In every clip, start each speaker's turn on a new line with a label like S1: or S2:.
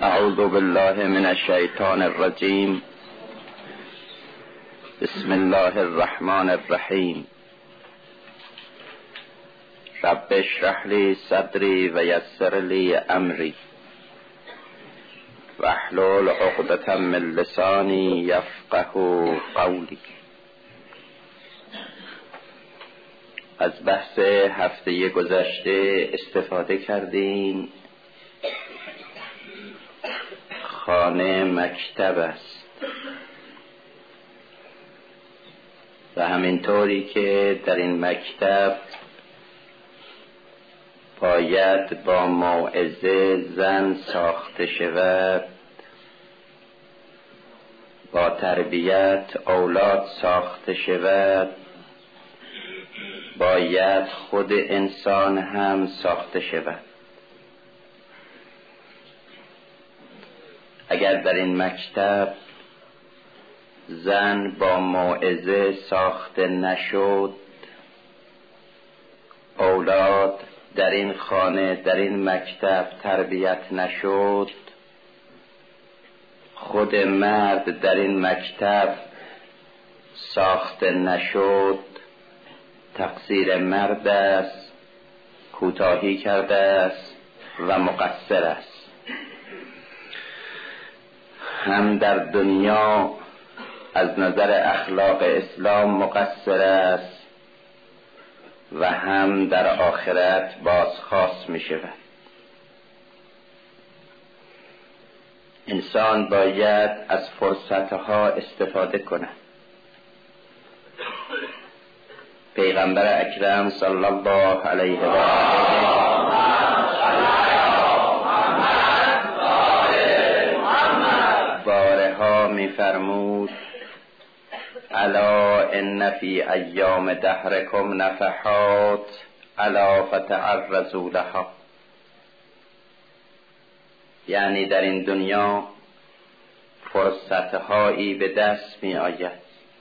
S1: اعوذ بالله من الشیطان الرجیم. بسم الله الرحمن الرحیم. رب اشرح لی صدری و یسر لی امری واحلل عقدة من لسانی یفقهوا قولی. از بحث هفته گذشته استفاده کردیم. خانه مکتب است و همینطوری که در این مکتب باید با موعظه زن ساخته شود، با تربیت اولاد ساخته شود، باید خود انسان هم ساخته شود. اگر در این مکتب زن با موعظه ساخته نشد، اولاد در این خانه در این مکتب تربیت نشد، خود مرد در این مکتب ساخته نشد، تقصیر مرد است، کوتاهی کرده است و مقصر است. هم در دنیا از نظر اخلاق اسلام مقصر است و هم در آخرت بازخواست می شود. انسان باید از فرصتها استفاده کند. پیغمبر اکرم صلی الله علیه و آله بارها می فرمود: الا ان فی ایام دهرکم نفحات الا فتعرضوا لها. یعنی در این دنیا فرصتهایی به دست می آید،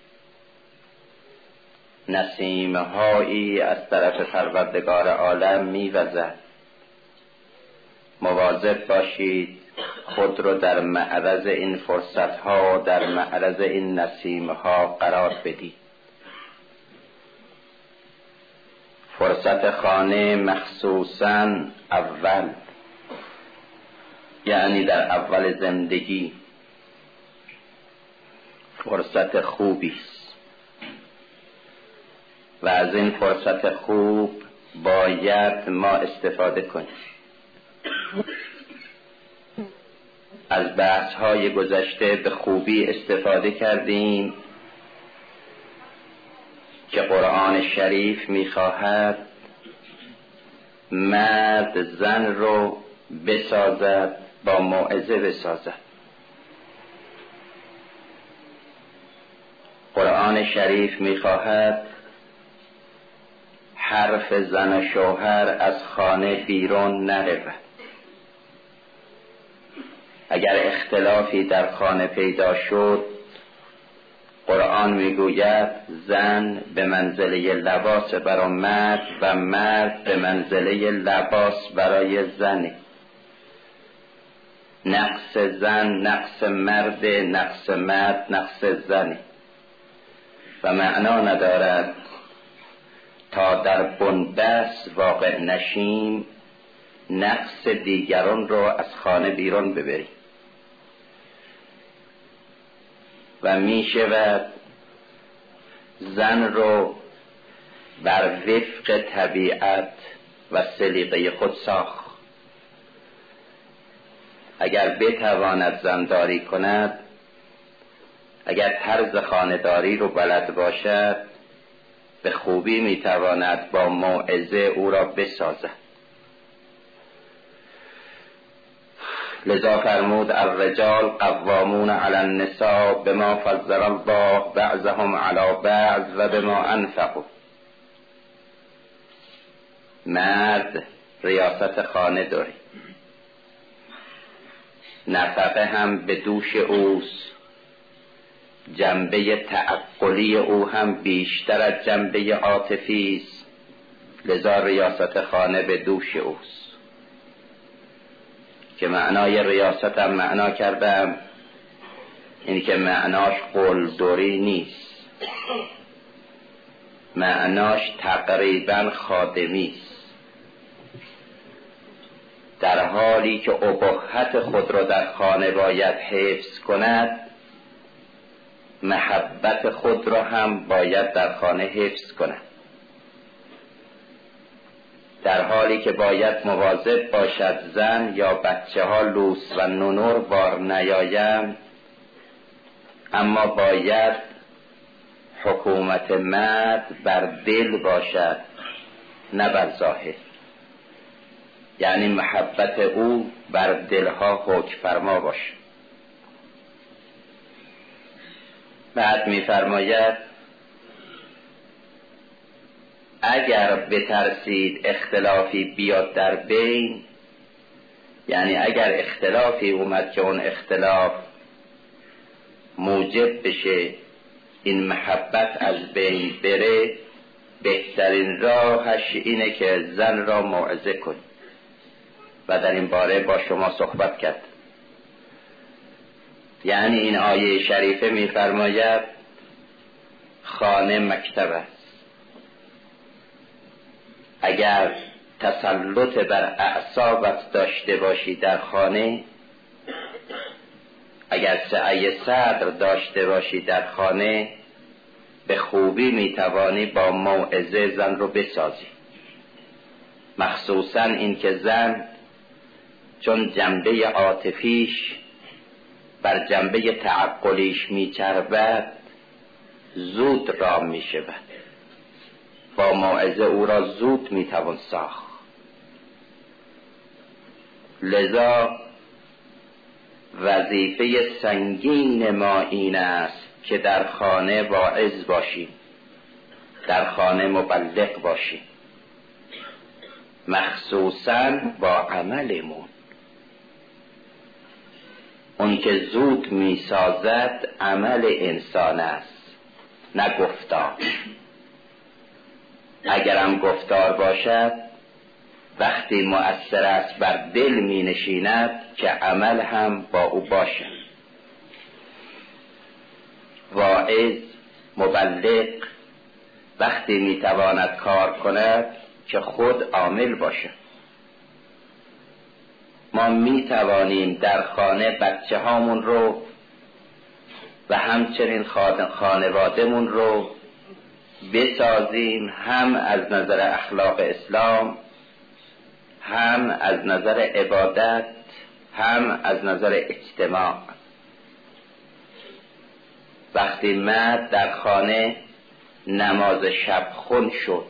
S1: نسیمهایی از طرف پروردگار عالم می وزد. مواظب باشید خود رو در معرض این فرصتها، در معرض این نسیمها قرار بدید. فرصت خانه مخصوصاً اول، یعنی در اول زندگی، فرصت خوبی است و از این فرصت خوب باید ما استفاده کنیم. از بحث‌های گذشته به خوبی استفاده کردیم که قرآن شریف می‌خواهد مرد زن رو بسازد، با موعظه بسازد. قرآن شریف می‌خواهد حرف زن و شوهر از خانه بیرون نرود. اگر اختلافی در خانه پیدا شد، قرآن میگوید زن به منزله لباس برای مرد و مرد به منزله لباس برای زن. نقص زن نقص مرد، نقص مرد نقص زن و معنا ندارد تا در بنبست واقع نشیم نقص دیگران رو از خانه بیرون ببریم. و می شود زن رو بر وفق طبیعت و سلیقه خود ساخت. اگر بتواند زنداری کند، اگر طرز خانه‌داری رو بلد باشد، به خوبی می تواند با موعظه او را بسازد. لذا فرمود الرجال قوامون علی النساء بما فضل الله بعضهم علی بعض و بما انفقوا. مرد ریاست خانه داره، نفقه هم به دوش اوست، جنبه تعقلی او هم بیشتر از جنبه عاطفی است، لذا ریاست خانه به دوش اوست. که معنای ریاست هم معنا کردم، این که معناش قلدری نیست، معناش تقریبا خادمی است. در حالی که ابهت خود را در خانه باید حفظ کند، محبت خود را هم باید در خانه حفظ کند. در حالی که باید مواظب باشد زن یا بچه ها لوس و نونور بار نیایند، اما باید حکومت مرد بر دل باشد نه بر ظاهر، یعنی محبت او بر دلها حکم فرما باشد. بعد می‌فرماید اگر بترسید اختلافی بیاد در بین، یعنی اگر اختلافی اومد که اون اختلاف موجب بشه این محبت از بین بره، بهترین راهش اینه که زن را موعظه کنی. و در این باره با شما صحبت کرد. یعنی این آیه شریفه می‌فرماید خانه مکتب است. اگر تسلط بر اعصابت داشته باشی در خانه، اگر سعی صدر داشته باشی در خانه، به خوبی میتوانی با موعظه زن رو بسازی. مخصوصا این که زن چون جنبه عاطفیش بر جنبه تعقلیش میچربد، زود رام میشود. با موعظه او را زود میتوان ساخت. لذا وظیفه سنگین ما این است که در خانه واعظ باشیم، در خانه مبلغ باشیم، مخصوصاً با عملمون. اون که زود میسازد عمل انسان است، نه گفتار. اگرم گفتار باشد، وقتی مؤثر است بر دل می نشیند که عمل هم با او باشد. واعظ، مبلغ وقتی می تواند کار کند که خود عامل باشد. ما می توانیم در خانه بچه هامون رو و همچنین خانوادهمون رو بسازیم، هم از نظر اخلاق اسلام، هم از نظر عبادت، هم از نظر اجتماع. وقتی مرد در خانه نماز شب خون شد،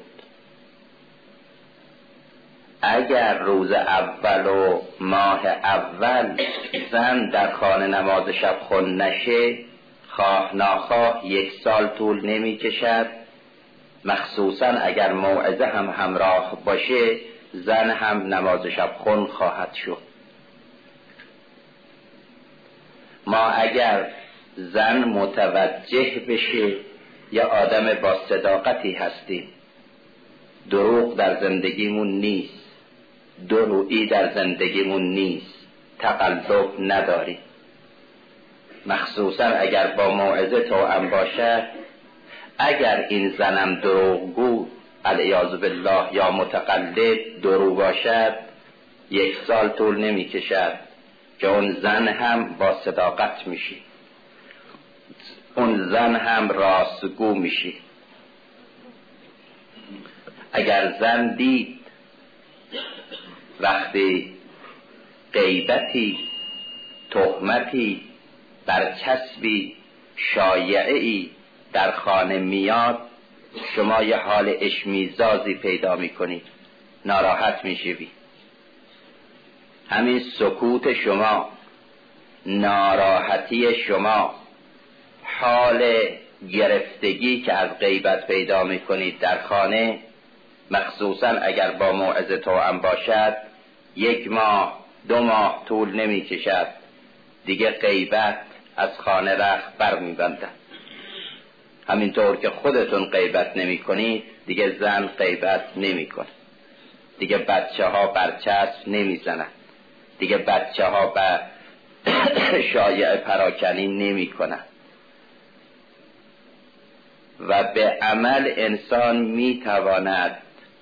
S1: اگر روز اول و ماه اول زن در خانه نماز شب خون نشه، خواه ناخواه 1 سال طول نمی کشد. مخصوصا اگر موعظه هم همراه باشه، زن هم نماز شب خون خواهد شد. ما اگر زن متوجه بشه یا آدم با صداقتی هستیم، دروغ در زندگیمون نیست، درویی در زندگیمون نیست، تقلب نداری، مخصوصا اگر با موعظه توأم باشد. اگر این زنم دروغگو علیاذ بالله یا متقلب دروغ باشد، 1 سال طول نمی کشد که اون زن هم با صداقت میشی، اون زن هم راستگو میشی. اگر زن دید وقتی غیبتی، تهمتی، برچسبی، شایعه‌ای در خانه میاد، شما یه حال اشمیزازی پیدا میکنید، ناراحت میشوی. همین سکوت شما، ناراحتی شما، حال گرفتگی که از غیبت پیدا میکنید در خانه، مخصوصا اگر با موعظه توأم باشد، 1 ماه 2 ماه طول نمی کشد دیگه غیبت از خانه رخت بر میبندد. همینطور که خودتون غیبت نمی کنید، دیگه زن غیبت نمی کنه، دیگه بچه ها برچسب نمی زنند، دیگه بچه ها و شایعه پراکنی نمی کنن و به عمل انسان می تواند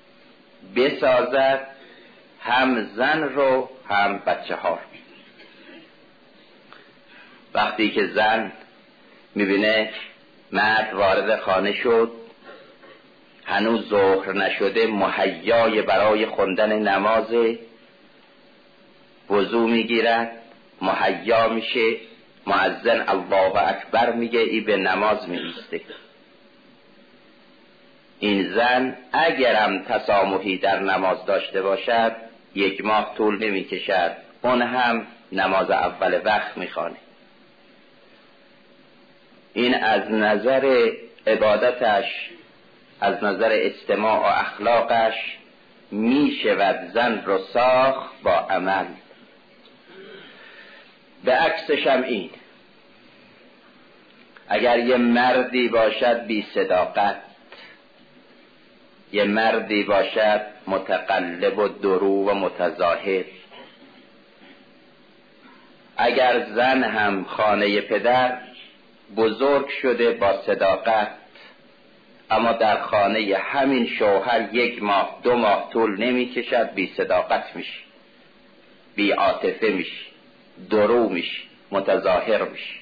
S1: بسازد هم زن رو هم بچه ها رو. وقتی که زن میبینه مرد وارد خانه شد، هنوز ظهر نشده، مهیای برای خوندن نماز، وضو میگیرد، مهیا میشه، مؤذن الله اکبر میگه، ای به نماز میایسته. این زن اگرم تسامحی در نماز داشته باشد 1 ماه طول نمیکشد اون هم نماز اول وقت میخوانه. این از نظر عبادتش، از نظر اجتماع و اخلاقش میشود زن رو ساخت با عمل. به عکسش هم این، اگر یه مردی باشد بی صداقت، یه مردی باشد متقلب و درو و متظاهر، اگر زن هم خانه پدر بزرگ شده با صداقت، اما در خانه همین شوهر 1 ماه 2 ماه طول نمی کشد بی صداقت میشه، بی عاطفه میشه، درو میشه، متظاهر میشه.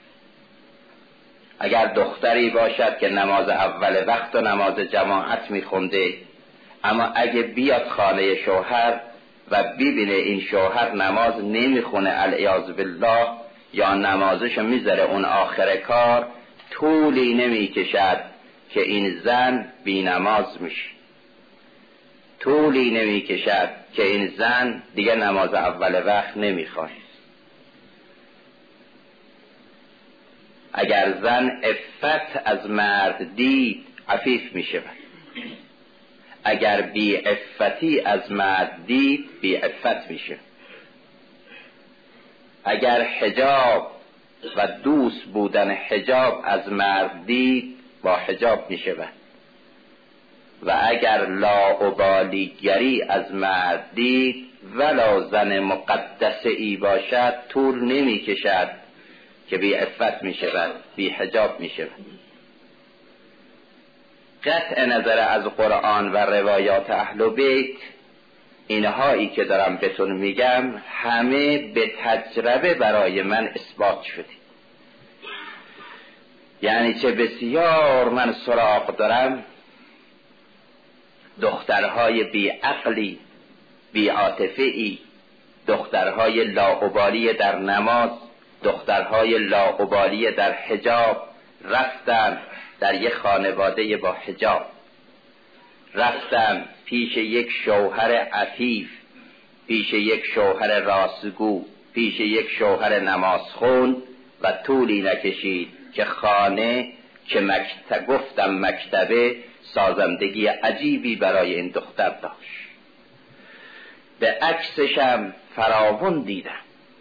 S1: اگر دختری باشد که نماز اول وقت و نماز جماعت میخونده، اما اگه بیاد خانه شوهر و ببینه این شوهر نماز نمیخونه العیاذ بالله، یا نمازش میذاره اون آخر کار، طولی نمیکشد که این زن بی نماز میشه، طولی نمیکشد که این زن دیگه نماز اول وقت نمیخواد. اگر زن عفت از مرد دید عفیف میشه، اگر بی عفتی از مرد دید بی عفت میشه. اگر حجاب و دوست بودن حجاب از مرد دید با حجاب میشه و اگر لاابالیگری از مرد دید ولو زن مقدسه ای باشد طول نمی کشد که بی عفت می شود، بی حجاب می شود. قطع نظر از قرآن و روایات اهل بیت، اینهایی که دارم بهتون میگم همه به تجربه برای من اثبات شده. یعنی چه بسیار من سراغ دارم دخترهای بی عقلی، بی عاطفه‌ای، دخترهای لاابالی در نماز، دخترهای لاابالی در حجاب، رفتن در یک خانواده با حجاب، رفتن پیش یک شوهر عفیف، پیش یک شوهر راستگو، پیش یک شوهر نمازخوان و طولی نکشید که خانه که گفتم مکتبه سازندگی عجیبی برای این دختر داشت. به عکسشم فراوان دیدم،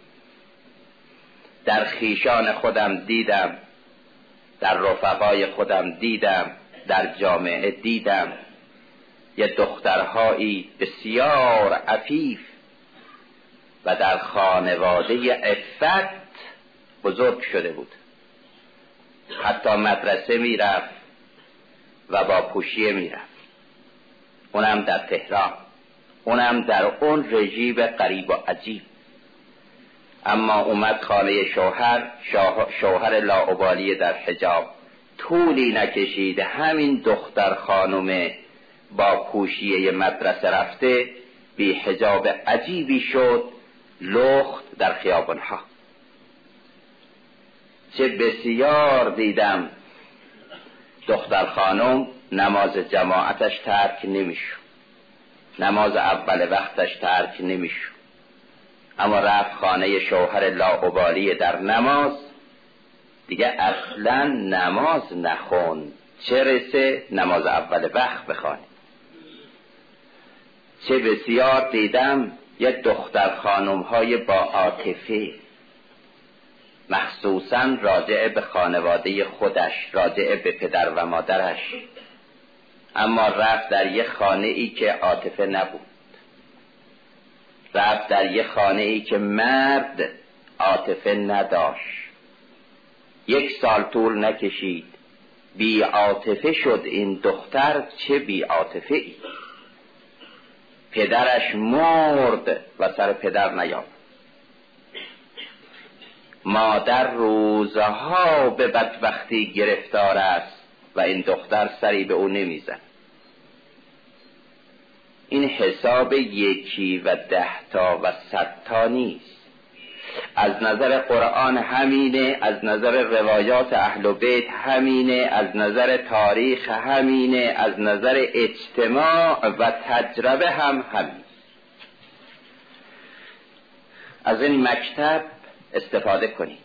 S1: در خیشان خودم دیدم، در رفقای خودم دیدم، در جامعه دیدم. یه دخترهایی بسیار عفیف و در خانواده عفت بزرگ شده بود، حتی مدرسه میرفت و با پوشیه میرفت، اونم در تهران، اونم در اون رژیم غریب و عجیب. اما اومد خانه شوهر لاابالی در حجاب، طولی نکشید همین دختر خانم با پوشیه مدرسه رفته بی حجاب عجیبی شد، لخت در خیابانها. چه بسیار دیدم دختر خانم نماز جماعتش ترک نمیشو، نماز اول وقتش ترک نمیشو، اما رفت خانه شوهر لاابالی در نماز، دیگه اصلا نماز نخون، چه رسه نماز اول وقت بخوانی. چه بسیار دیدم یه دختر خانم های با عاطفه، مخصوصا راجع به خانواده خودش، راجع به پدر و مادرش، اما رفت در یه خانه ای که عاطفه نبود، رفت در یه خانه ای که مرد عاطفه نداشت. 1 سال طول نکشید بی عاطفه شد این دختر. چه بی عاطفه ای! پدرش مرد و سر پدر نیافت. مادر روزها به بدبختی گرفتار است و این دختر سری به او نمیزن. این حساب 1 و 10 تا و 100 تا نیست. از نظر قرآن همینه، از نظر روایات اهل بیت همینه، از نظر تاریخ همینه، از نظر اجتماع و تجربه هم همینه. از این مکتب استفاده کنید.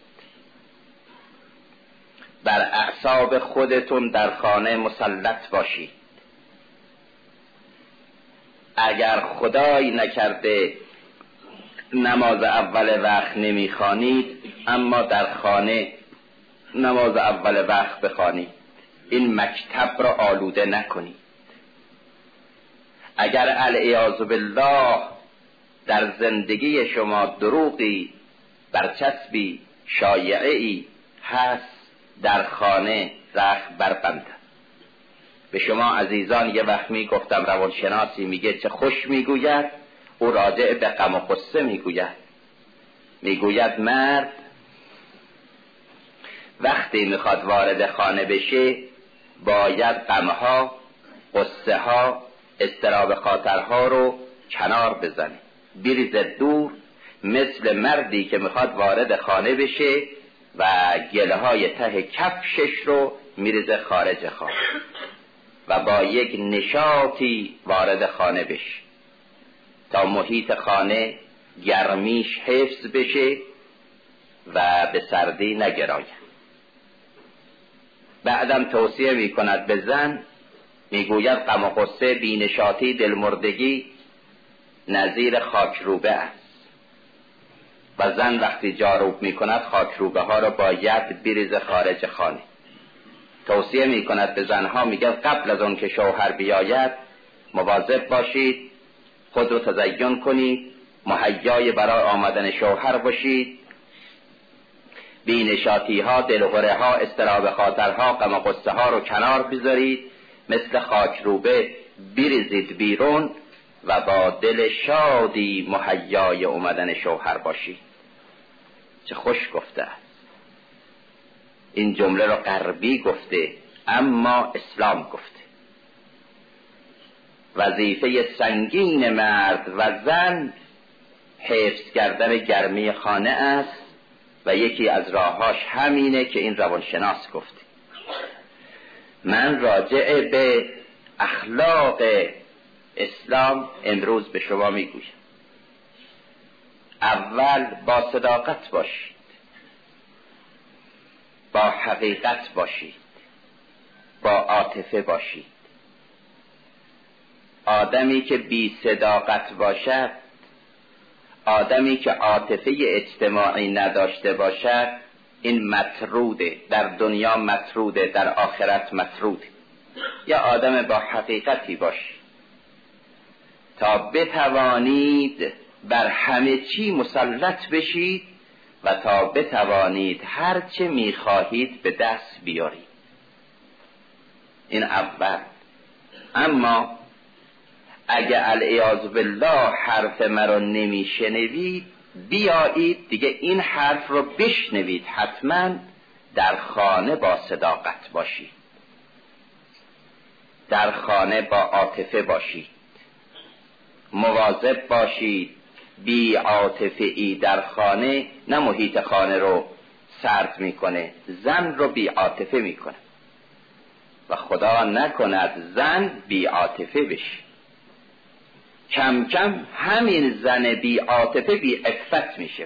S1: بر اعصاب خودتون در خانه مسلط باشید. اگر خدای نکرده نماز اول وقت نمیخوانید، اما در خانه نماز اول وقت بخوانید. این مکتب را آلوده نکنید. اگر العیاذ بالله در زندگی شما دروغی، برچسبی، شایعه‌ای هست، در خانه رخت بربندد. به شما عزیزان یه وقت میگفتم روانشناسی میگه چه خوش میگوید، او راجع به غم و غصه میگوید مرد وقتی میخواد وارد خانه بشه باید غمها، غصه ها، اضطراب خاطرها رو کنار بزنه، بریزه دور، مثل مردی که میخواد وارد خانه بشه و گله های ته کفشش رو میریزه خارج خانه و با یک نشاطی وارد خانه بشه تا محیط خانه گرمیش حفظ بشه و به سردی نگراید. بعدم توصیه میکند به زن، میگوید غم و غصه، بینشاطی، دلمردگی نظیر خاکروبه است و زن وقتی جاروب میکند خاکروبه ها را باید بریزه خارج خانه. توصیه میکند به زنها، میگه قبل از اون که شوهر بیاید مواظب باشید، خود رو تزیین کنید، مهیای برای آمدن شوهر باشید، بینشاطی ها، دلهره ها، اضطراب خاطرها، غم و غصه ها رو کنار بذارید، مثل خاکروبه بریزید بیرون و با دل شادی مهیای اومدن شوهر باشید. چه خوش گفته است. این جمله رو غربی گفته اما اسلام گفته. وظیفه سنگین مرد و زن حفظ کردن گرمی خانه است و یکی از راهاش همینه که این روانشناس گفته. من راجع به اخلاق اسلام امروز به شما میگویم. اول با صداقت باشید، با حقیقت باشید، با عاطفه باشید. آدمی که بی صداقت باشد، آدمی که عاطفه اجتماعی نداشته باشد، این مطروده، در دنیا مطروده، در آخرت مطروده. یا آدم با حقیقتی باشید تا بتوانید بر همه چی مسلط بشید و تا بتوانید هر چه میخواهید به دست بیارید. این اول. اما اگه العیاذ بالله حرف مرا نمیشنوید، بیایید دیگه این حرف رو بشنوید. حتما در خانه با صداقت باشید، در خانه با عاطفه باشید، مواظب باشید. بی عاطفه ای در خانه نه محیط خانه رو سرد میکنه، زن رو بی عاطفه میکنه و خدا نکند زن بی عاطفه بشه. کم کم همین زن بی عاطفه بی عفت میشه.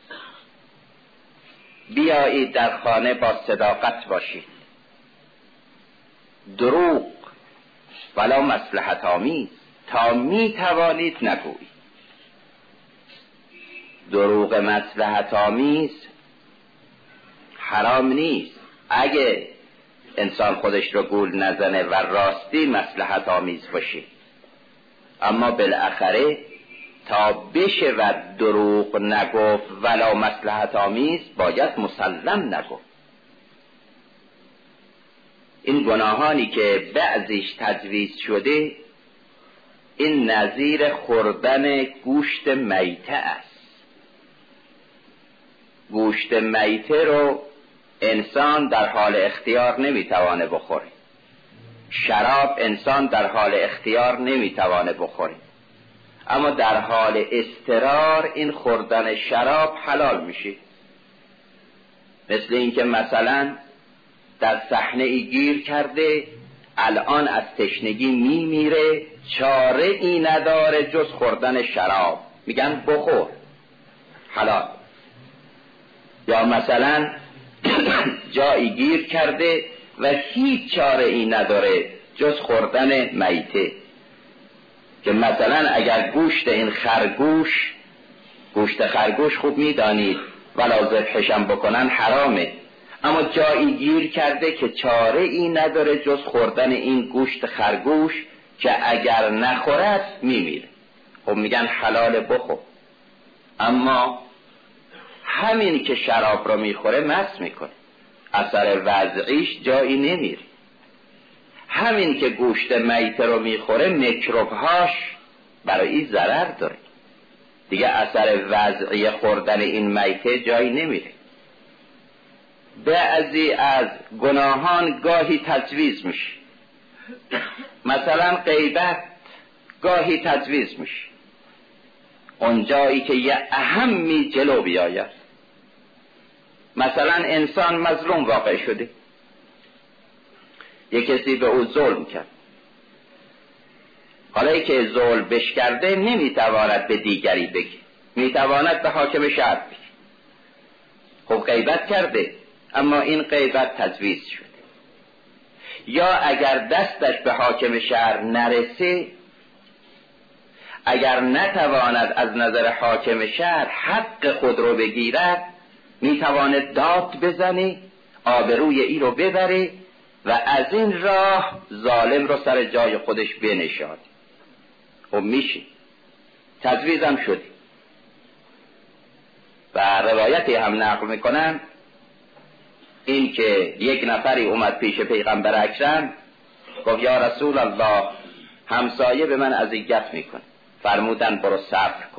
S1: بیایید در خانه با صداقت باشید. دروغ ولا مصلحت آمیز تا می توانید نگویید. دروغ مصلحت آمیز حرام نیست اگه انسان خودش رو گول نزنه و راستی مصلحت آمیز باشه، اما بالاخره تا بشود دروغ نگفت ولا مصلحت آمیز باید مسلم نگفت. این گناهانی که بعضیش تجویز شده این نظیر خوردن گوشت میته است. گوشت میته رو انسان در حال اختیار نمیتوانه بخوره. شراب انسان در حال اختیار نمیتوانه بخوره، اما در حال اضطرار این خوردن شراب حلال میشه. مثل اینکه مثلا در صحنه ای گیر کرده، الان از تشنگی میمیره، چاره ای نداره جز خوردن شراب، میگن بخور، حلال. یا مثلا جایی گیر کرده و هیچ چاره ای نداره جز خوردن میته، که مثلا اگر گوشت این خرگوش، گوشت خرگوش خوب میدانید ولا ذبحشم بکنن حرامه، اما جایی گیر کرده که چاره ای نداره جز خوردن این گوشت خرگوش که اگر نخورد میمیره، خب میگن حلال بخور. اما همین که شراب رو میخوره مست میکنه، اثر وضعیش جایی نمیره. همین که گوشت میته رو میخوره میکروبهاش برای ضرر داره، دیگه اثر وضعی خوردن این میته جایی نمیره. بعضی از گناهان گاهی تجویز میشه، مثلا غیبت گاهی تجویز میشه، اونجایی که یه اهمی جلو بیاید. مثلا انسان مظلوم واقع شده، یه کسی به او ظلم کرد، حالا که ظلم بش کرده نمیتواند به دیگری بگی، میتواند به حاکم شهر بگی. خب غیبت کرده، اما این غیبت تجویز شده. یا اگر دستش به حاکم شهر نرسه، اگر نتواند از نظر حاکم شهر حق خود رو بگیرد، میتواند داد بزنه، آبروی ای رو ببره و از این راه ظالم رو سر جای خودش بنشاند. خب میشه، تجویزم شده. و روایتی هم نقل میکنن این که یک نفری اومد پیش پیغمبر اکرم، گفت یا رسول الله همسایه به من اذیت میکنه. فرمودن برو صبر کن.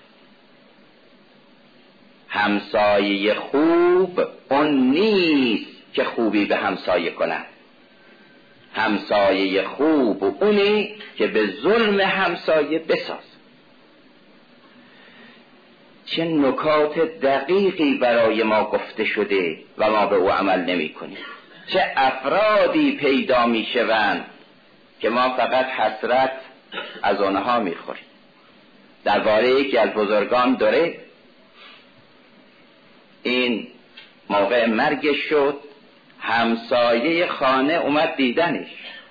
S1: همسایه خوب اون نیست که خوبی به همسایه کنه، همسایه خوب اونی که به ظلم همسایه بساز. چه نکات دقیقی برای ما گفته شده و ما به او عمل نمی کنیم. چه افرادی پیدا می شوند که ما فقط حسرت از آنها می خوریم. درباره یکی از بزرگان داره، این موقع مرگش شد، همسایه خانه اومد دیدنش،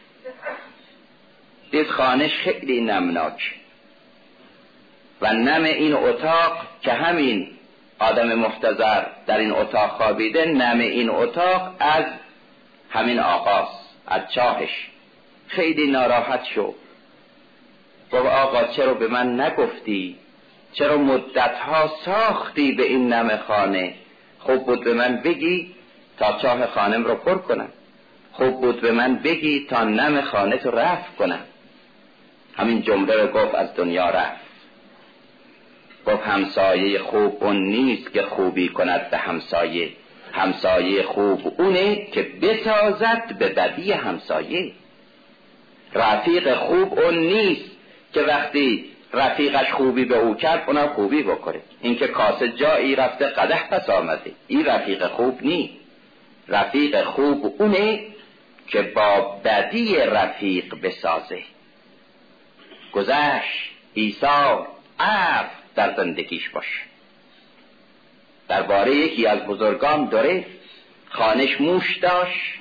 S1: دید خانهش خیلی نمناک و نم این اتاق که همین آدم محتضر در این اتاق خوابیده، نم این اتاق از همین آقاست، از چاهش. خیلی ناراحت شد، گفت آقا چرا به من نگفتی؟ چرا مدتها ساختی به این نم خانه؟ خوب بود به من بگی تا چاه خانم رو پر کنم، خوب بود به من بگی تا نم خانه تو رفع کنم. همین جمله رو گفت، از دنیا رفت. گفت همسایه خوب اون نیست که خوبی کند به همسایه، همسایه خوب اونه که بسازد به بدی همسایه. رفیق خوب اون نیست که وقتی رفیقش خوبی به او کرد اونا خوبی بکنه. این که کاسه جایی رفته قدح پس آمده، این رفیق خوب نیست. رفیق خوب اونه که با بدی رفیق بسازه، گذشت، ایثار، عفو در زندگیش باشه. درباره یکی از بزرگان داره، خانش موش داشت،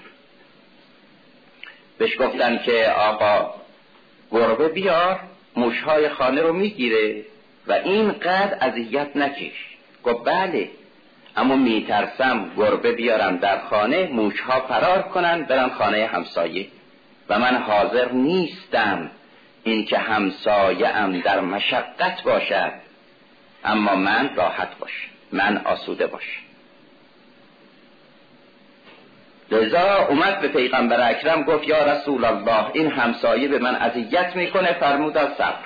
S1: بهش گفتن که آقا گربه بیار، موشهای خانه رو میگیره و اینقدر اذیت نکش. گفت بله، اما میترسم گربه بیارم در خانه، موشها فرار کنن برن خانه همسایه و من حاضر نیستم این که همسایه‌ام در مشقت باشد اما من راحت باشم، من آسوده باشم. لذا اومد به پیغمبر اکرم گفت یا رسول الله این همسایه به من اذیت میکنه، فرمودن صبر.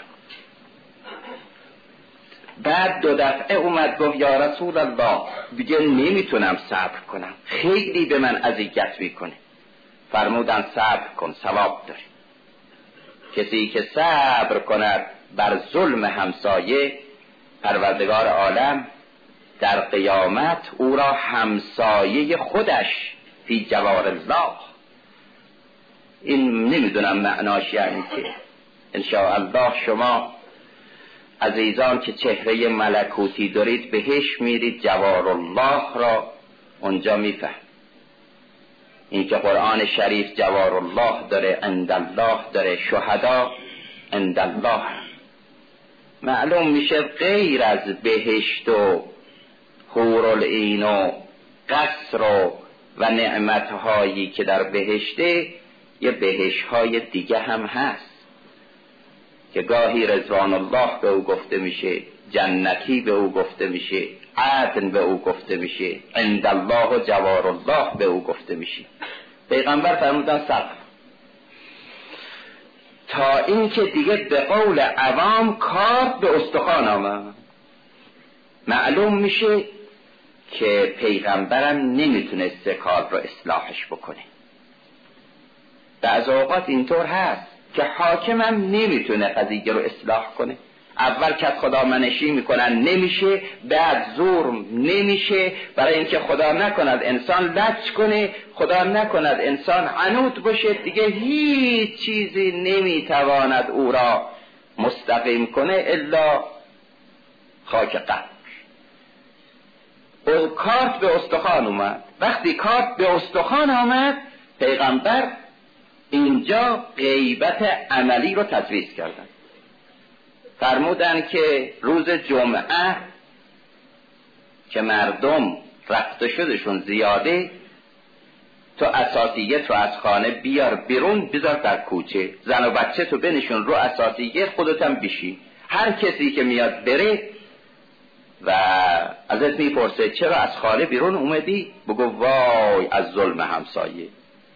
S1: بعد 2 دفعه اومد گفت یا رسول الله دیگه نمیتونم صبر کنم، خیلی به من اذیت میکنه. فرمودن صبر کن، ثواب داری. کسی که صبر کند بر ظلم همسایه، پروردگار عالم در قیامت او را همسایه خودش فی جوار الله. این نمیدونم معناش یعنی که انشاءالله شما عزیزان که چهره ملکوتی دارید بهش میرید، جوار الله را اونجا میفهم. این که قرآن شریف جوار الله داره، عند الله داره، شهدا عند الله، معلوم میشه غیر از بهشت و حورالعین و قصر و نعمتهایی که در بهشته، یه بهشت‌های دیگه هم هست که گاهی رضوان الله به او گفته میشه، جنتی به او گفته میشه، عدن به او گفته میشه، عند الله و جوار الله به او گفته میشه. پیغمبر فرمودن صبر تا این که دیگه به قول عوام کار به استخوان آمد. معلوم میشه که پیغمبرم نمیتونسته کار رو اصلاحش بکنه. بعض اوقات اینطور هست که حاکمم نمیتونه قضیه رو اصلاح کنه. اول که خدا منشی میکنن نمیشه، بعد زور نمیشه، برای اینکه خدا نکند انسان لج کنه، خدا نکند انسان عنود باشه، دیگه هیچ چیزی نمیتواند او را مستقیم کنه الا خاک قبر. او کارت به استخوان اومد. وقتی کارت به استخوان آمد، پیغمبر اینجا غیبت عملی رو تجویز کردن. فرمودن که روز جمعه که مردم رفته شدشون زیاده، تو اساسیت رو از خانه بیار بیرون، بذار در کوچه، زن و بچه تو بنشون رو اساسیت، خودتم بشی. هر کسی که میاد بره و ازت میپرسه چرا از خانه بیرون اومدی، بگو وای از ظلم همسایه.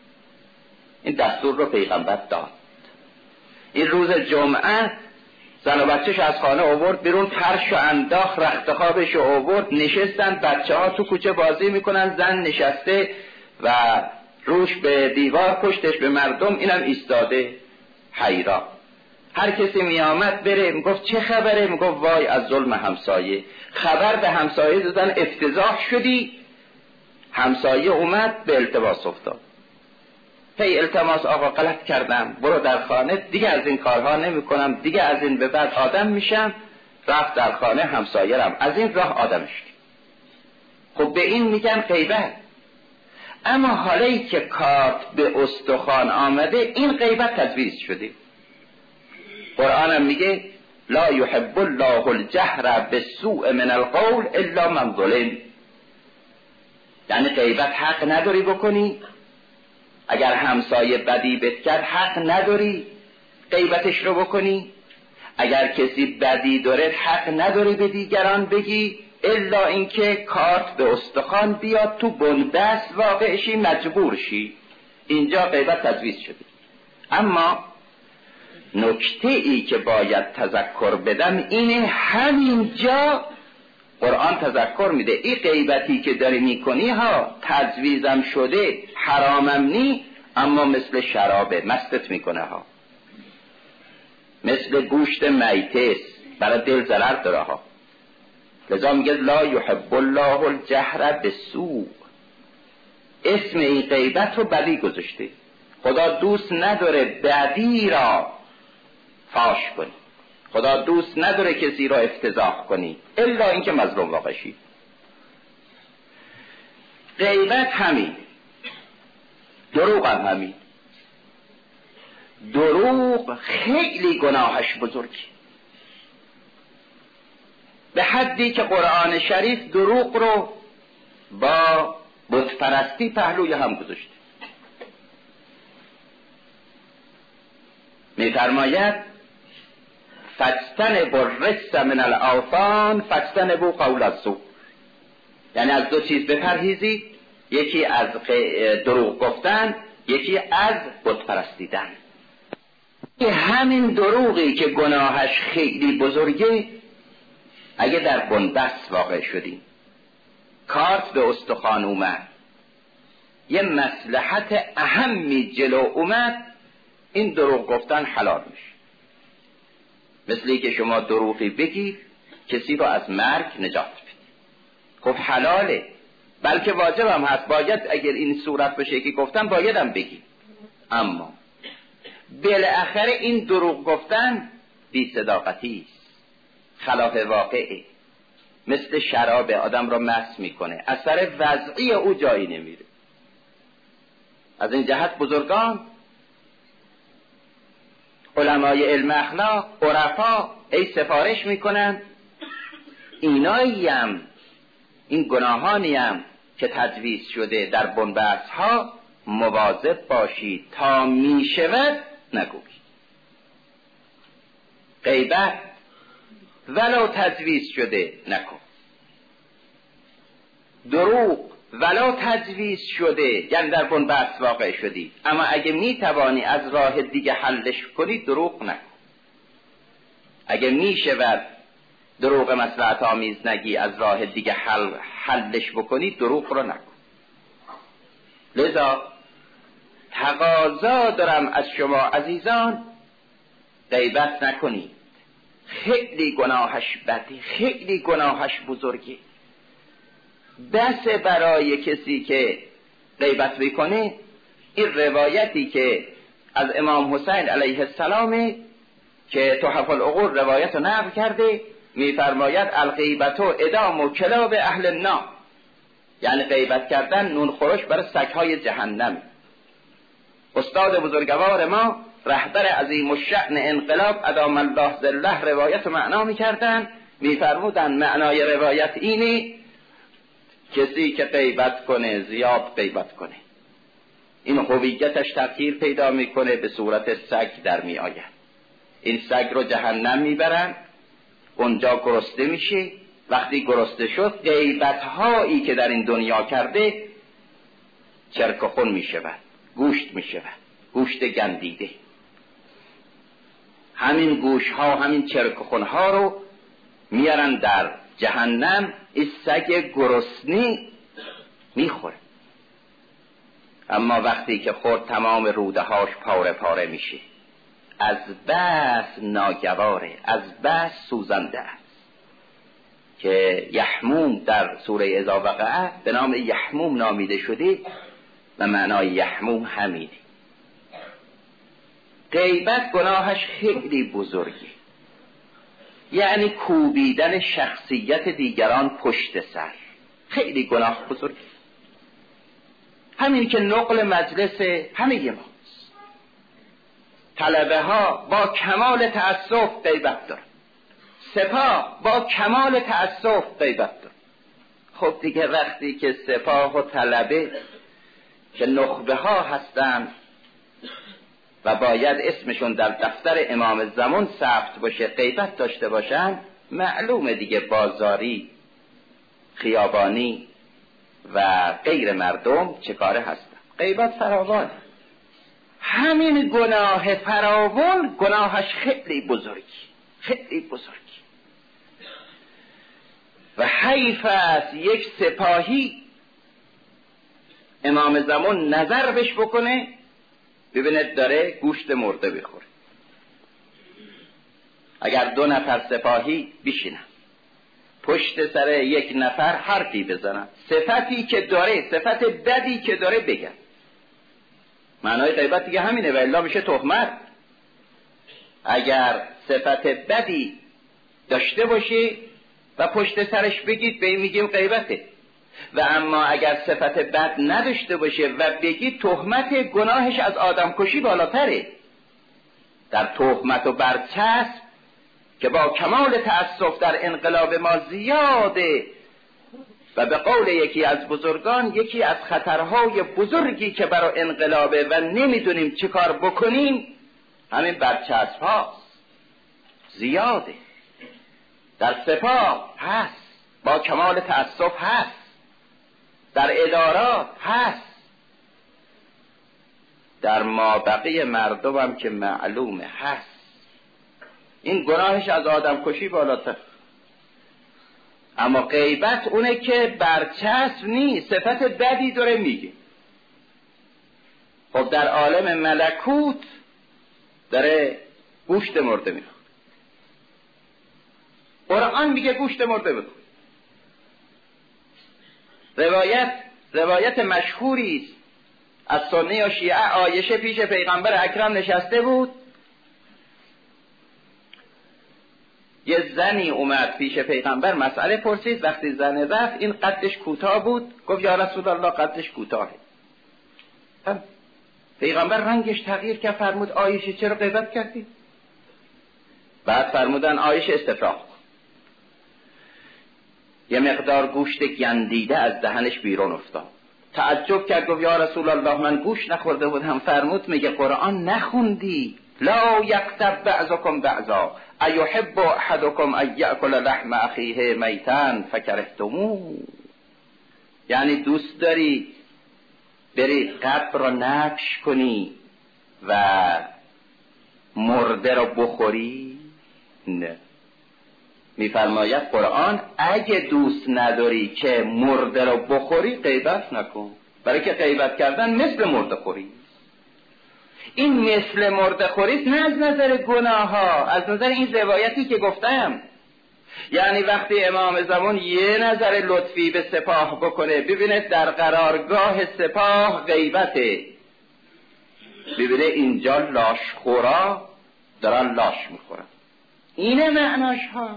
S1: این دستور رو پیغمبر داد. این روز جمعه زن و بچهش از خانه آورد بیرون، پرش و انداخت، رخت خوابش رو آورد، نشستن، بچه ها تو کوچه بازی میکنن، زن نشسته و روش به دیوار، پشتش به مردم، اینم ایستاده حیران. هر کسی می آمد بره میگفت چه خبره، میگفت وای از ظلم همسایه. خبر به همسایه دادن، افتضاح شدی. همسایه اومد به التماس افتاد. هی التماس آقا غلط کردم، برو در خانه، دیگه از این کارها نمی کنم، دیگه از این به بعد آدم میشم. رفت در خانه، همسایه رم از این راه آدمش کرد. خب به این میگن غیبت. اما حالی که کارت به استخوان آمده، این غیبت تجویز شده. قرآن میگه لا یحب الله الجهر بالسوء من القول الا من ظلم. یعنی غیبت حق نداری بکنی. اگر همسایه بدی بد کرد حق نداری غیبتش رو بکنی. اگر کسی بدی داره حق نداری به دیگران بگی، الا اینکه کارت به استخوان بیاد، تو بنبست واقع شی، مجبور شی. اینجا غیبت تجویز شده. اما نکته ای که باید تذکر بدم اینه، همینجا قرآن تذکر میده این غیبتی که داری میکنی ها تجویزم شده، حرامم نی، اما مثل شرابه، مستت میکنه ها، مثل گوشت میته برای دل ضرر داره ها. لذا میگه لا یحب الله الجهر بالسوء. اسم این غیبت رو بدی گذاشته. خدا دوست نداره بدی را فاش کنی، خدا دوست نداره کسی را افتضاح کنی الا اینکه مظلوم واقع شی. غیبت همین، دروغ هم همین. دروغ خیلی گناهش بزرگی، به حدی که قرآن شریف دروغ رو با بت پرستی پهلوی هم گذاشته. می‌فرماید فاجتنبوا الرجس من الاوثان فاجتنبوا قول الزور. یعنی از دو چیز بپرهیزید، یکی از دروغ گفتن، یکی از بت پرستیدن. همین دروغی که گناهش خیلی بزرگه، اگه در بنبست واقع شدیم، کارت به استخوان اومد، یه مصلحت اهمی جلو اومد، این دروغ گفتن حلال میشه. مثلی که شما دروغی بگید کسی رو از مرگ نجات بدید، خب حلاله، بلکه واجب هم هست، باید اگر این صورت بشه که گفتن بایدم بگید. اما بالاخره این دروغ گفتن بی صداقتی است، خلاف واقعه، مثل شراب آدم را مست میکنه، اثر وضعی او جایی نمیره. از این جهت بزرگان، علمای علم اخلاق، عرفا ای سفارش میکنن ایناییم، این گناهانیم که تجویز شده در بنبست ها مواظب باشید تا میشود نگویید. غیبت ولو تجویز شده نکن، دروغ ولو تجویز شده، یعنی در بنبست واقع شدی، اما اگه میتوانی از راه دیگه حلش کنی دروغ نکن. اگه میشود دروغ مصلحت آمیز نگی، از راه دیگه حلش بکنی، دروغ رو نکن. لذا تقاضا دارم از شما عزیزان، غیبت نکنید، خیلی گناهش بدی، خیلی گناهش بزرگی. بس برای کسی که غیبت میکنه این روایتی که از امام حسین علیه السلام که تحف العقول روایت رو نقل کرده، میفرماید الغیبت ادام کلاب اهل النار، یعنی غیبت کردن نون خورش برای سگهای جهنم. استاد بزرگوار ما رهبر عظیم الشأن انقلاب ادام الله ظله روایت معنا میکردن، میفرمودن معنای روایت اینه کسی که غیبت کنه، زیاد غیبت کنه، این هویتش تغییر پیدا میکنه، به صورت سگ در می آید. این سگ رو جهنم میبرن، اونجا گرسنه میشه. وقتی گرسنه شد، غیبت هایی که در این دنیا کرده چرک و خون میشود، گوشت میشود، گوشت گندیده. همین گوش ها، همین چرک و خون ها رو میارن در جهنم، این سگ گرسنه میخوره. اما وقتی که خورد تمام روده هاش پاره پاره میشه، از بس ناگواره، از بس سوزنده است. که یحموم در سوره اذا وقع به نام یحموم نامیده شده و معنای یحموم همینه. غیبت گناهش خیلی بزرگی، یعنی کوبیدن شخصیت دیگران پشت سر، خیلی گناه بزرگی. همین که نقل مجلس همه ماست، طلبه ها با کمال تأسف غیبت دارن، سپاه با کمال تأسف غیبت دارن. خب دیگه وقتی که سپاه و طلبه که نخبه ها هستن و باید اسمشون در دفتر امام زمان ثبت باشه، غیبت داشته باشن، معلومه دیگه بازاری، خیابانی و غیر مردم چه کاره هستن. غیبت فراوان، همین گناه فراوان گناهش خیلی بزرگی، خیلی بزرگی. و حیف است یک سپاهی امام زمان نظر بش بکنه ببیند داره گوشت مرده بخوره. اگر 2 نفر سپاهی بشینن پشت سر یک نفر حرفی بزنن، صفتی که داره، صفت بدی که داره بگن، معنای غیبت دیگه همینه و الا میشه تهمت. اگر صفت بدی داشته باشه و پشت سرش بگید، به این میگیم غیبته. و اما اگر صفت بد نداشته باشه و بگید، تهمت گناهش از آدم کشی بالاتره. در تهمت و برچسب که با کمال تأسف در انقلاب ما زیاده و به قول یکی از بزرگان، یکی از خطرهای بزرگی که برای انقلابه و نمیدونیم چه کار بکنیم همین برچسب هاست. زیاده، در سپاه هست، با کمال تأسف هست، در ادارات هست، در مابقی مردم هم که معلومه هست. این گناهش از آدم کشی بالاتر. اما غیبت اونه که برچسب نیست، صفت بدی داره میگه. خب در عالم ملکوت داره گوشت مرده میخوره. قرآن میگه گوشت مرده بخور. روایت مشهوری است از سنی و شیعه. عایشه پیش پیغمبر اکرم نشسته بود، یه زنی اومد پیش پیغمبر مسئله پرسید. وقتی زن رفت، این قدش کوتاه بود، گفت یا رسول الله قدش کوتاهه. پیغمبر رنگش تغییر کرد، فرمود عایشه چرا غیبت کردی؟ بعد فرمودن عایشه استفراغ. یه مقدار گوشت گندیده از دهنش بیرون افتاد. تعجب کرد، گفت یا رسول الله من گوشت نخورده بودم. فرمود میگه قرآن نخوندی؟ لا یغتب بعضکم بعضا ایحب احدکم ان یأکل لحم اخیه میتا فکرهتموه. یعنی دوست داری بری قبر رو نبش کنی و مرده رو بخوری؟ نه. میفرماید قرآن اگه دوست نداری که مرده رو بخوری غیبت نکن، برای که غیبت کردن مثل مرده خوری. این مثل مرده خوری نه از نظر گناه ها، از نظر این روایتی که گفتم. یعنی وقتی امام زمان یه نظر لطفی به سپاه بکنه، ببینه در قرارگاه سپاه غیبته، ببینه اینجا لاشخورا دارن لاش میخورن. اینه معناش ها.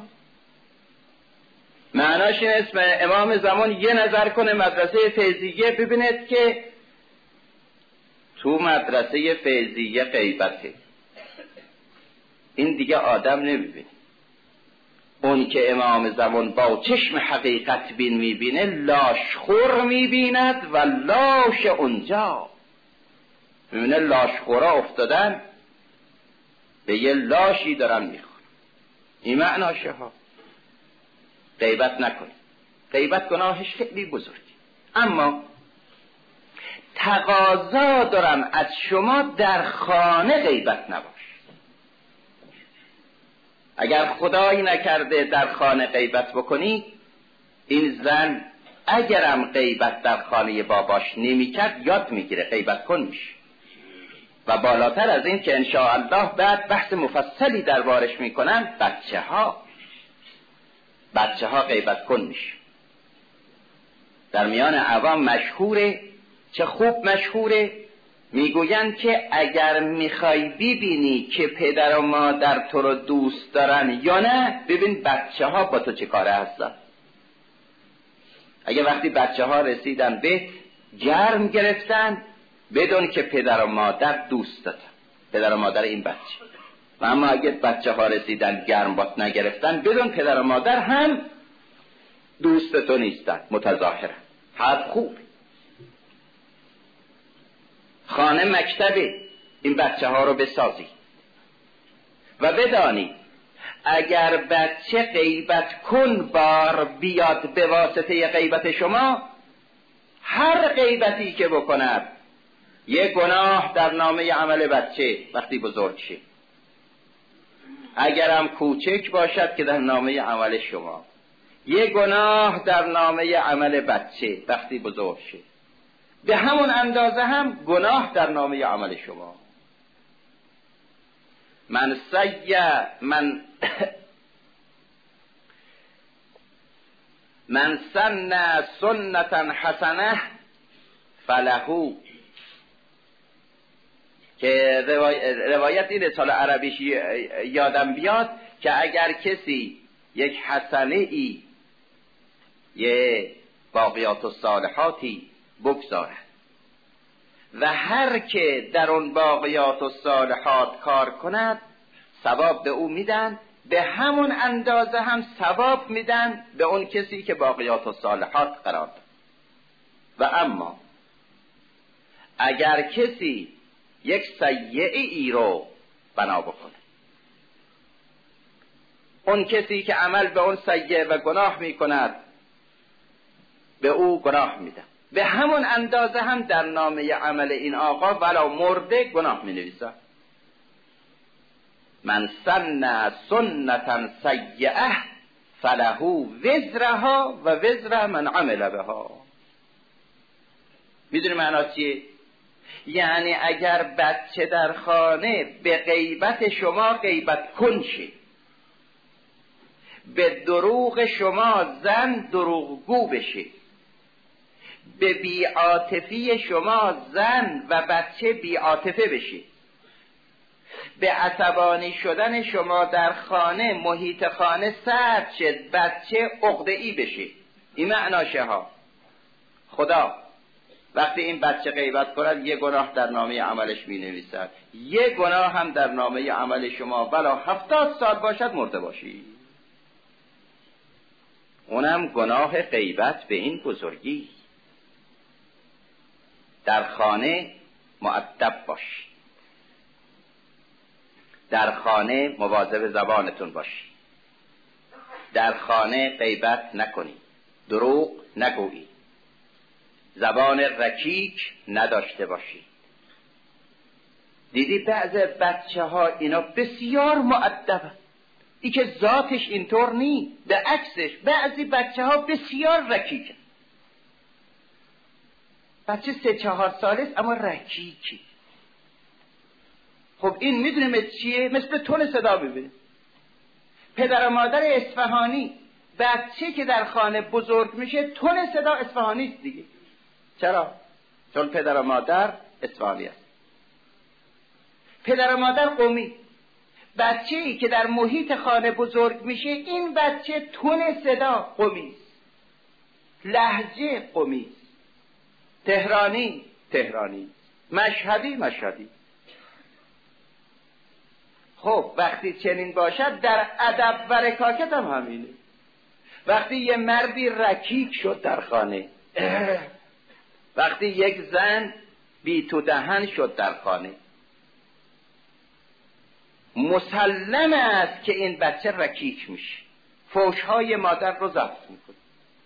S1: معناش این اسم امام زمان یه نظر کنه مدرسه فیضیه، ببیند که تو مدرسه فیضیه غیبته. این دیگه آدم نمیبینه. اون که امام زمان با چشم حقیقت بین میبینه، لاشخور میبیند و لاش اونجا. میبینه لاشخورا افتادن به یه لاشی دارن میخورن. این معناشه ها. غیبت نکنید. غیبت گناهش خیلی بزرگی. اما تقاضا دارم از شما در خانه غیبت نباش. اگر خدایی نکرده در خانه غیبت بکنی، این زن اگرم غیبت در خانه باباش نمی کرد یاد میگیره غیبت کن میشه. و بالاتر از این که انشاءالله بعد بحث مفصلی دربارش میکنن، بچه ها غیبت کن میشه. در میان عوام مشهوره، چه خوب مشهوره، میگویند که اگر میخوای ببینی که پدر و مادر تو رو دوست دارن یا نه، ببین بچه ها با تو چه کاره هستن. اگه وقتی بچه ها رسیدن به گرم گرفتن، بدون که پدر و مادر دوست دارن، پدر و مادر این بچه. و اما اگه بچه ها رسیدن گرم بات نگرفتن، بدون پدر و مادر هم دوست تو نیستن، متظاهرن. حد خوب. خانه مکتبه، این بچه ها رو بسازی و بدانی اگر بچه غیبت کن بار بیاد به واسطه غیبت شما، هر غیبتی که بکند یه گناه در نامه عمل بچه وقتی بزرگ شه، اگرم کوچک باشد که در نامه عمل شما، یه گناه در نامه عمل بچه وقتی بزرگ شه، به همون اندازه هم گناه در نامه عمل شما. من سن سنتا حسنه فلهو، که روایت این رساله عربیش یادم بیاد که اگر کسی یک حسنه ای، یه باقیات و صالحاتی بگذارد و هر که در اون باقیات و صالحات کار کند، ثواب به او میدن، به همون اندازه هم ثواب میدن به اون کسی که باقیات و صالحات قرار داد. و اما اگر کسی یک سیئه ای رو بنا بکنه، اون کسی که عمل به اون سیئه و گناه میکند به او گناه میدم. به همون اندازه هم در نامه عمل این آقا ولو مرده گناه مینویسد. من سن سنتا سیئه فله وزرها و وزر من عمل بها. میدونی معنی چیه؟ یعنی اگر بچه در خانه به غیبت شما غیبت کن شه، به دروغ شما زن دروغگو بشه، به بی‌عاطفی شما زن و بچه بی‌عاطفه بشه، به عصبانی شدن شما در خانه محیط خانه سرد شد، بچه عقده‌ای بشه. این معناشه ها. خدا وقتی این بچه غیبت کند یه گناه در نامه عملش می نویسد، یه گناه هم در نامه عمل شما ولو 70 سال باشد مرده باشی. اونم گناه غیبت به این بزرگی. در خانه مؤدب باشی، در خانه مواظب زبانتون باشی، در خانه غیبت نکنی، دروغ نگویی، زبان رکیک نداشته باشی. دیدی بعض بچه ها اینا بسیار مؤدبن، ای که ذاتش اینطور نی، به عکسش بعضی بچه ها بسیار رکیکن. بچه 3-4 ساله است اما رکیکی. خب این میدونیم چیه؟ مثل تون صدا ببینه. پدر و مادر اصفهانی بچه که در خانه بزرگ میشه تون صدا اصفهانی است دیگه. چرا؟ چون پدر و مادر اصفهانی است. پدر و مادر قمی. بچه‌ای که در محیط خانه بزرگ میشه این بچه تون صدا قمی است، لهجه قمی است، تهرانی تهرانی، مشهدی مشهدی. خب وقتی چنین باشد در ادب و رکاکت هم همینه. وقتی یه مردی رکیک شد در خانه، وقتی یک زن بی تو دهن شد در خانه، مسلم است که این بچه رکیک میشه، فحش‌های مادر رو ضبط میکنه.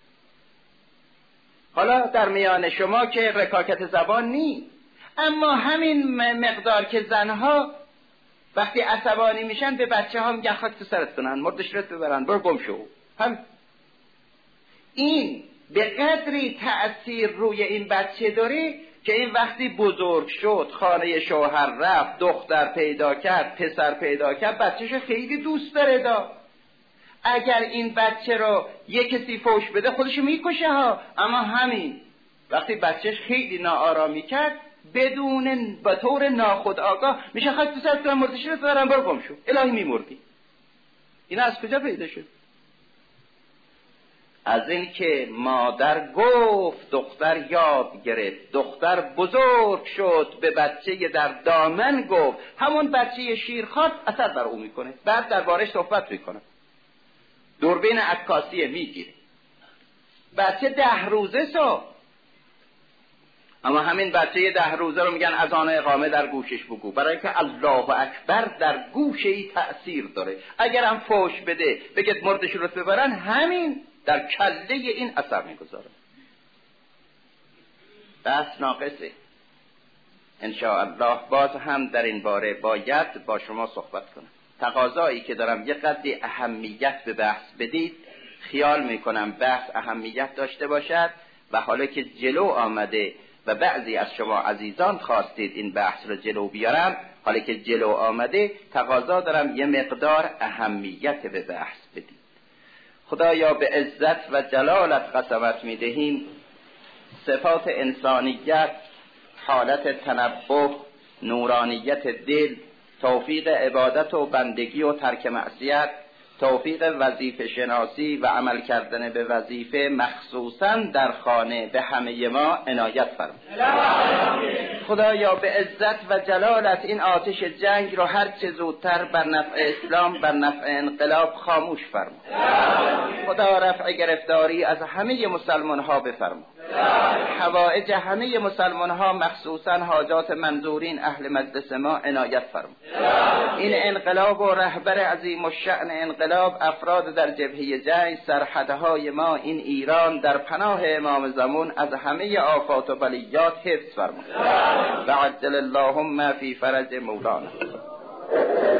S1: حالا در میان شما که رکاکت زبان نی، اما همین مقدار که زنها وقتی عصبانی میشن به بچه ها میگن خاک تو سرت کنن، مردشرت ببرن، برو گم شو. هم این به قدری تأثیر روی این بچه داره که این وقتی بزرگ شد، خانه شوهر رفت، دختر پیدا کرد، پسر پیدا کرد، بچه‌شو خیلی دوست داره دا. اگر این بچه رو یک کسی فحش بده خودشو میکشه ها، اما همین وقتی بچهش خیلی ناآرامی کرد بدون به طور ناخودآگاه میشه خاک تو سرت کنن، مردشرت ببرن، برو گم شو. الهی میمردی. این از کجا پیدا شد؟ از این که مادر گفت دختر یاد گرفت، دختر بزرگ شد به بچه در دامن گفت، همون بچه شیرخواد اثر بر او میکنه، بعد دربارش صحبت میکنه، دوربین عکاسی میگیره. بچه 10 روزه سو، اما همین بچه 10 روزه رو میگن اذان اقامه در گوشش بگو، برای که الله اکبر در گوشی تأثیر داره. اگر هم فحش بده بگید مردش رو ببرن، همین در کله این اثر میگذاره. بس ناقصه. انشاءالله باز هم در این باره باید با شما صحبت کنم. تقاضایی که دارم یه قدری اهمیت به بحث بدید، خیال میکنم بحث اهمیت داشته باشد و حالا که جلو آمده و بعضی از شما عزیزان خواستید این بحث رو جلو بیارم، حالا که جلو آمده تقاضا دارم یه مقدار اهمیت به بحث بدید. خدایا به عزت و جلالت قسمت میدهیم صفات انسانیت، حالت تنبه، نورانیت دل، توفیق عبادت و بندگی و ترک معصیت، توفیق وظیفه شناسی و عمل کردن به وظیفه مخصوصا در خانه به همه ما عنایت فرمایید. خدایا به عزت و جلالت این آتش جنگ رو هر چه زودتر بر نفع اسلام، بر نفع انقلاب خاموش فرما. خدا رفع گرفتاری از همه مسلمان ها بفرما. حوائج همه مسلمان ها مخصوصا حاجات منظورین اهل مجلس ما عنایت فرما. این انقلاب و رهبر عظیم الشأن انقلاب، افراد در جبهه جنگ، سرحدهای ما این ایران در پناه امام زمان از همه آفات و بلیات حفظ فرما. و عجل اللهم فی فرج مولانا.